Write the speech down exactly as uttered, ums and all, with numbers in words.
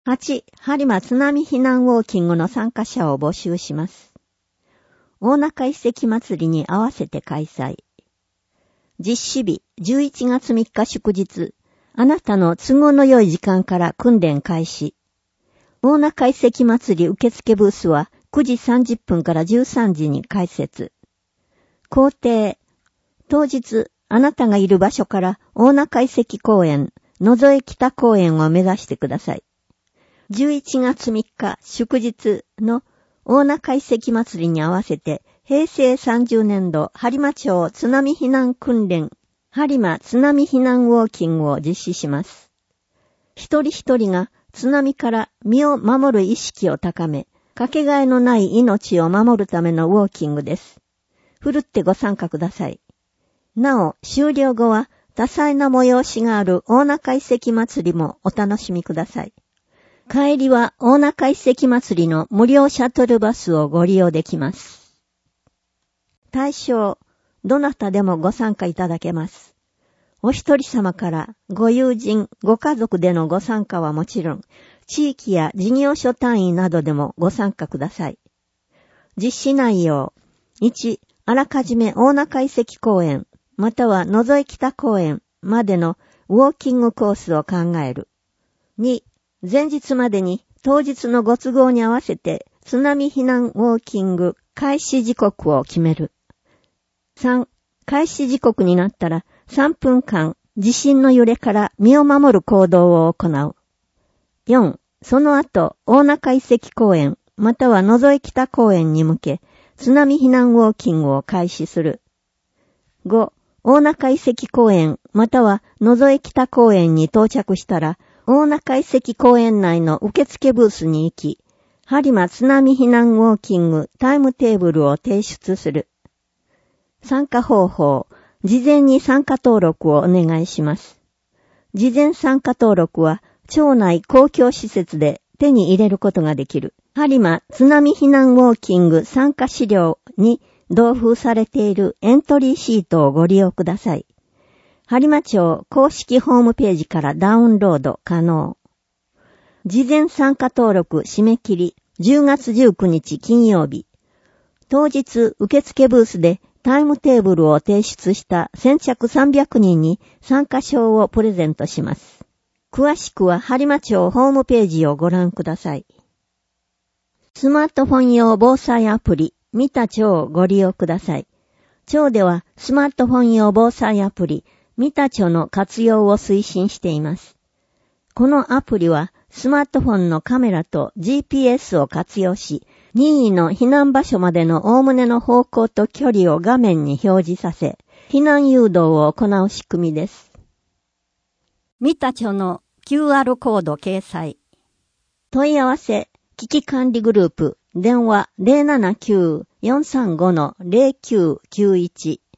はち、播磨津波避難ウォーキングの参加者を募集します。大中遺跡祭りに合わせて開催。実施日、じゅういちがつみっか祝日、あなたの都合の良い時間から訓練開始。大中遺跡祭り受付ブースはくじさんじゅっぷんからじゅうさんじに開設。工程、当日、あなたがいる場所から大中遺跡公園、野添北公園を目指してください。じゅういちがつみっか祝日の大中遺跡祭りに合わせて、平成さんじゅうねんど播磨町津波避難訓練、播磨津波避難ウォーキングを実施します。一人一人が津波から身を守る意識を高め、かけがえのない命を守るためのウォーキングです。ふるってご参加ください。なお、終了後は多彩な催しがある大中遺跡祭りもお楽しみください。帰りは大中遺跡祭りの無料シャトルバスをご利用できます。対象、どなたでもご参加いただけます。お一人様からご友人、ご家族でのご参加はもちろん、地域や事業所単位などでもご参加ください。実施内容、いち、あらかじめ大中遺跡公園、または野添北公園までのウォーキングコースを考える。に、前日までに当日のご都合に合わせて津波避難ウォーキング開始時刻を決める。さん、開始時刻になったらさんぷんかん地震の揺れから身を守る行動を行う。よん、その後大中遺跡公園または野添北公園に向け津波避難ウォーキングを開始する。ご、大中遺跡公園または野添北公園に到着したら大中遺跡公園内の受付ブースに行き、播磨津波避難ウォーキングタイムテーブルを提出する。参加方法、事前に参加登録をお願いします。事前参加登録は、町内公共施設で手に入れることができる。播磨津波避難ウォーキング参加資料に同封されているエントリーシートをご利用ください。播磨町公式ホームページからダウンロード可能。事前参加登録締め切りじゅうがつじゅうくにち金曜日。当日受付ブースでタイムテーブルを提出した先着さんびゃくにんに参加証をプレゼントします。詳しくは播磨町ホームページをご覧ください。スマートフォン用防災アプリ見た町をご利用ください。町ではスマートフォン用防災アプリ見た町の活用を推進しています。このアプリはスマートフォンのカメラと ジーピーエス を活用し、任意の避難場所までのおおむねの方向と距離を画面に表示させ、避難誘導を行う仕組みです。見た町の キューアール コード掲載。問い合わせ、危機管理グループ、電話 ゼロななきゅう よんさんご ゼロきゅうきゅういち。